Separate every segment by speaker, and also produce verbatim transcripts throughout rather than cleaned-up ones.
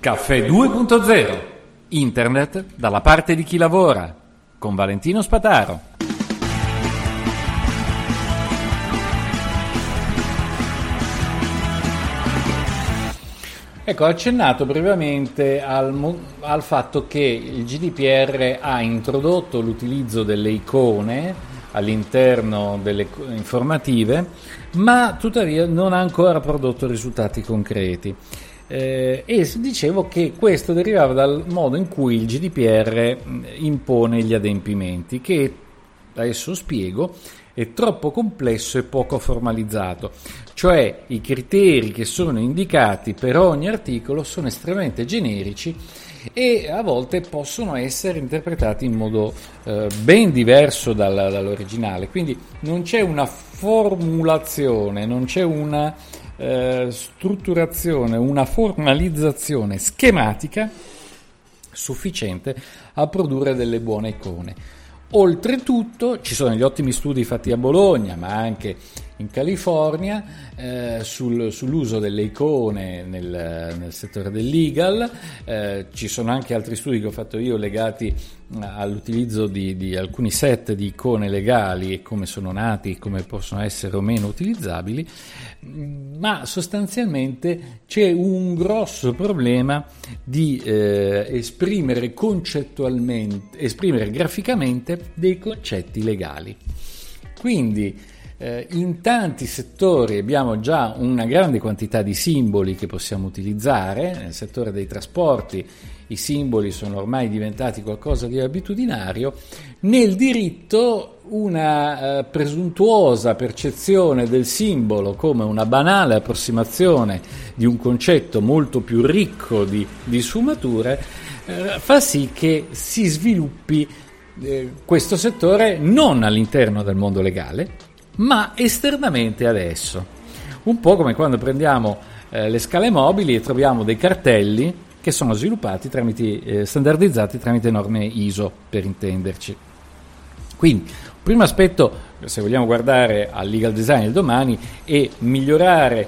Speaker 1: Caffè due punto zero. Internet dalla parte di chi lavora. Con Valentino Spataro. Ecco, ho accennato brevemente al, al fatto che il G D P R ha introdotto l'utilizzo delle icone all'interno delle informative, ma tuttavia non ha ancora prodotto risultati concreti. Eh, e dicevo che questo derivava dal modo in cui il G D P R impone gli adempimenti, che adesso spiego è troppo complesso e poco formalizzato, cioè i criteri che sono indicati per ogni articolo sono estremamente generici e a volte possono essere interpretati in modo eh, ben diverso dal, dall'originale, quindi non c'è una formulazione, non c'è una eh, strutturazione, una formalizzazione schematica sufficiente a produrre delle buone icone. Oltretutto ci sono gli ottimi studi fatti a Bologna, ma anche in California, eh, sul, sull'uso delle icone nel, nel settore del legal. Eh, ci sono anche altri studi che ho fatto io legati all'utilizzo di, di alcuni set di icone legali e come sono nati, come possono essere o meno utilizzabili, ma sostanzialmente c'è un grosso problema di eh, esprimere concettualmente, esprimere graficamente dei concetti legali. Quindi eh, in tanti settori abbiamo già una grande quantità di simboli che possiamo utilizzare. Nel settore dei trasporti i simboli sono ormai diventati qualcosa di abitudinario. Nel diritto una eh, presuntuosa percezione del simbolo come una banale approssimazione di un concetto molto più ricco di, di sfumature eh, fa sì che si sviluppi eh, questo settore non all'interno del mondo legale, ma esternamente ad esso. Un po' come quando prendiamo eh, le scale mobili e troviamo dei cartelli che sono sviluppati tramite, eh, standardizzati tramite norme I S O, per intenderci. Quindi, il primo aspetto, se vogliamo guardare al legal design del domani, è migliorare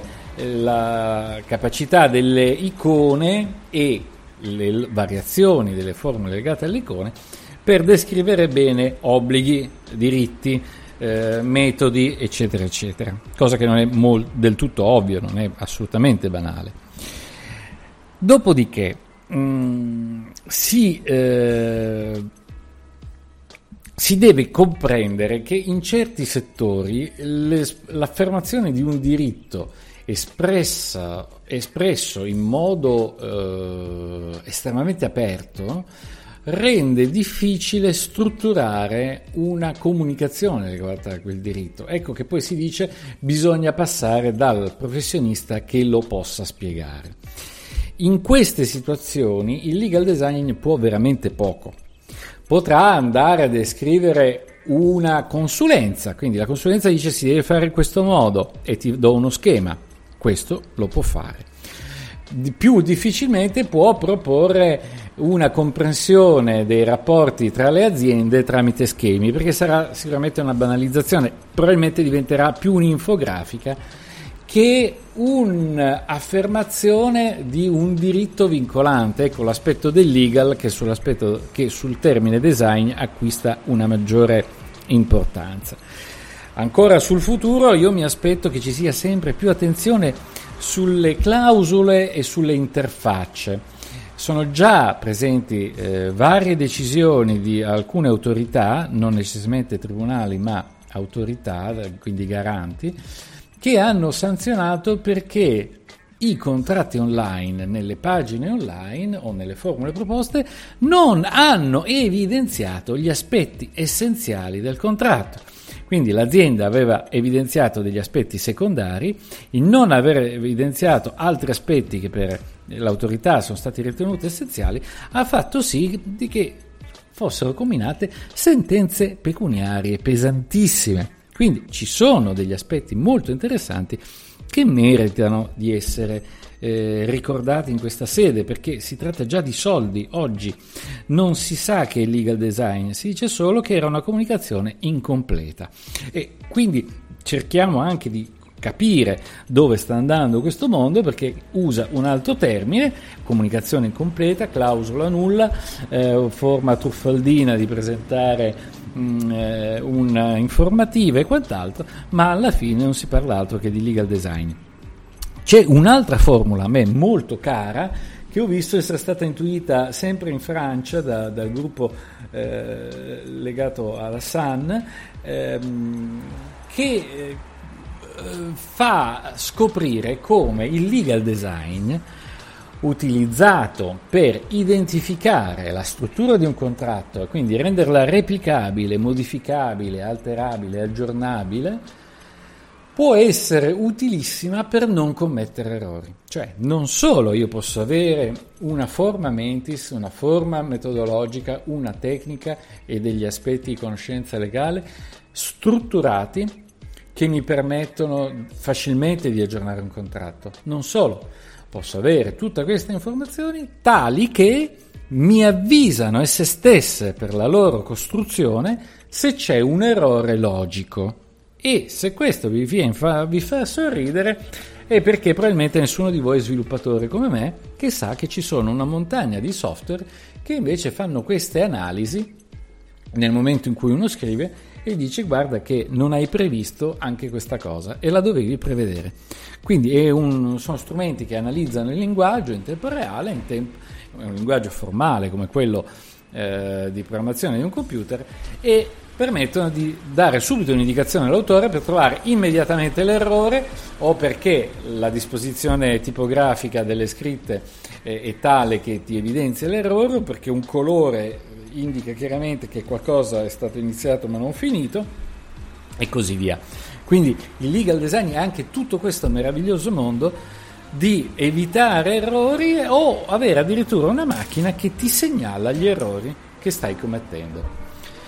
Speaker 1: la capacità delle icone e le variazioni delle formule legate alle icone per descrivere bene obblighi, diritti, eh, metodi, eccetera, eccetera. Cosa che non è mol- del tutto ovvio, non è assolutamente banale. Dopodiché mh, si, eh, si deve comprendere che in certi settori le, l'affermazione di un diritto espressa, espresso in modo eh, estremamente aperto rende difficile strutturare una comunicazione riguardo a quel diritto. Ecco che poi si dice bisogna passare dal professionista che lo possa spiegare. In queste situazioni il legal design può veramente poco. Potrà andare a descrivere una consulenza, quindi la consulenza dice si deve fare in questo modo e ti do uno schema, questo lo può fare. Più difficilmente può proporre una comprensione dei rapporti tra le aziende tramite schemi, perché sarà sicuramente una banalizzazione, probabilmente diventerà più un'infografica che un'affermazione di un diritto vincolante. Ecco l'aspetto del legal che sull'aspetto che sul termine design acquista una maggiore importanza. Ancora sul futuro io mi aspetto che ci sia sempre più attenzione sulle clausole e sulle interfacce. Sono già presenti eh, varie decisioni di alcune autorità, non necessariamente tribunali ma autorità, quindi garanti, che hanno sanzionato perché i contratti online, nelle pagine online o nelle formule proposte, non hanno evidenziato gli aspetti essenziali del contratto. Quindi l'azienda aveva evidenziato degli aspetti secondari, il non aver evidenziato altri aspetti che per l'autorità sono stati ritenuti essenziali ha fatto sì di che fossero comminate sentenze pecuniarie pesantissime. Quindi ci sono degli aspetti molto interessanti che meritano di essere eh, ricordati in questa sede, perché si tratta già di soldi. Oggi non si sa che è legal design, si dice solo che era una comunicazione incompleta e quindi cerchiamo anche di capire dove sta andando questo mondo, perché usa un altro termine, comunicazione incompleta, clausola nulla, eh, forma truffaldina di presentare mh, eh, un'informativa e quant'altro, ma alla fine non si parla altro che di legal design. C'è un'altra formula a me molto cara, che ho visto essere stata intuita sempre in Francia da, dal gruppo eh, legato alla Sun, ehm, che eh, fa scoprire come il legal design, utilizzato per identificare la struttura di un contratto e quindi renderla replicabile, modificabile, alterabile, aggiornabile, può essere utilissima per non commettere errori. Cioè, non solo io posso avere una forma mentis, una forma metodologica, una tecnica e degli aspetti di conoscenza legale strutturati che mi permettono facilmente di aggiornare un contratto. Non solo, posso avere tutte queste informazioni tali che mi avvisano esse stesse per la loro costruzione se c'è un errore logico. E se questo vi, fa, vi fa sorridere è perché probabilmente nessuno di voi è sviluppatore come me, che sa che ci sono una montagna di software che invece fanno queste analisi nel momento in cui uno scrive e dice: guarda che non hai previsto anche questa cosa e la dovevi prevedere. Quindi è un, sono strumenti che analizzano il linguaggio in tempo reale, in tempo, è un linguaggio formale come quello eh, di programmazione di un computer, e permettono di dare subito un'indicazione all'autore per trovare immediatamente l'errore, o perché la disposizione tipografica delle scritte è, è tale che ti evidenzia l'errore, o perché un colore indica chiaramente che qualcosa è stato iniziato ma non finito, e così via. Quindi il legal design è anche tutto questo meraviglioso mondo di evitare errori o avere addirittura una macchina che ti segnala gli errori che stai commettendo,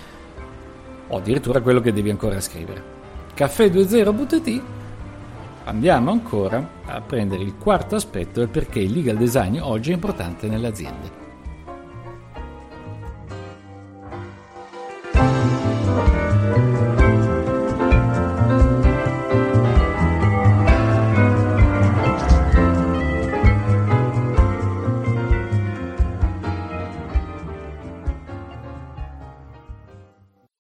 Speaker 1: o addirittura quello che devi ancora scrivere. caffè venti punto it, andiamo ancora a prendere il quarto aspetto del perché il legal design oggi è importante nelle aziende.